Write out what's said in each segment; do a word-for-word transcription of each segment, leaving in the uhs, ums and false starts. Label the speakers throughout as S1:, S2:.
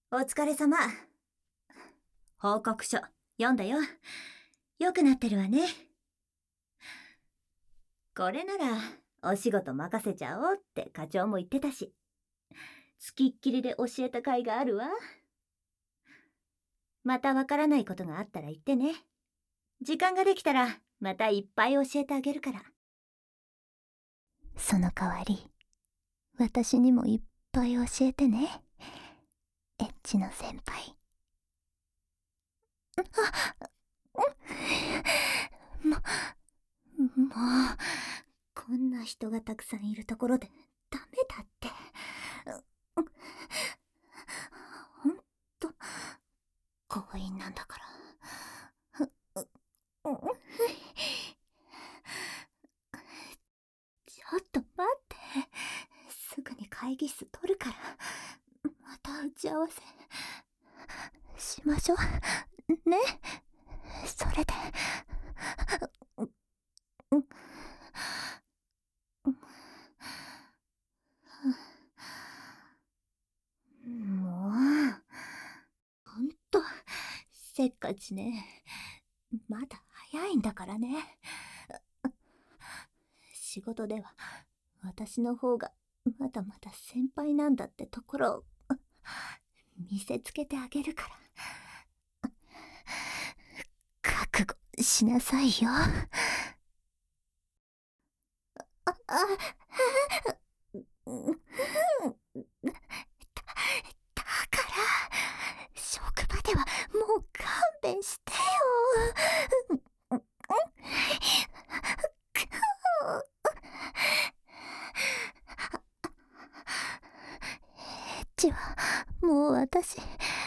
S1: お疲れ様。報告書読んだよ。良くなってるわね。これならお仕事任せちゃおうって課長も言ってたし、つきっきりで教えた甲斐があるわ。またわからないことがあったら言ってね。時間ができたらまたいっぱい教えてあげるから。
S2: その代わり、私にもいっぱい教えてね。エッチの先輩。も、もう、こんな人がたくさんいるところでダメだって。ほんと、強引なんだから。ちょっと待って。すぐに会議室取るから。また打ち合わせしましょうね。それでもうほんとせっかちね。まだ早いんだからね。仕事では私の方がまだまだ先輩なんだってところを見せつけてあげるから。覚悟しなさいよ。あ、あ、だ、だから職場ではもう勘弁してよ。エッチはもう私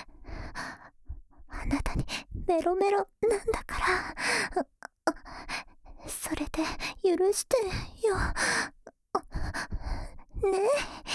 S2: あなたにメロメロなんだから、それで許してよね。